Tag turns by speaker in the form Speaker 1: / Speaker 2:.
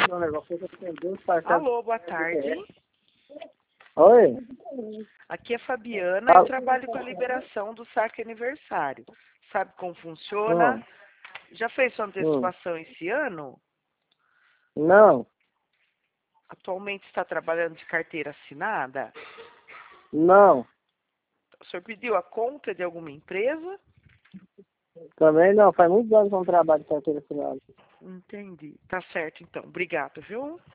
Speaker 1: o negócio que eu tenho duas parcelas.
Speaker 2: Alô, boa tarde.
Speaker 1: Oi?
Speaker 2: Aqui é Fabiana, eu trabalho com a liberação do saque aniversário. Sabe como funciona? Já fez sua antecipação esse ano?
Speaker 1: Não,
Speaker 2: Atualmente está trabalhando de carteira assinada?
Speaker 1: não,
Speaker 2: O senhor pediu a conta de alguma empresa?
Speaker 1: também não. Faz muitos anos que eu não trabalho com carteira assinada.
Speaker 2: Entendi. Tá certo, então. Obrigado, viu?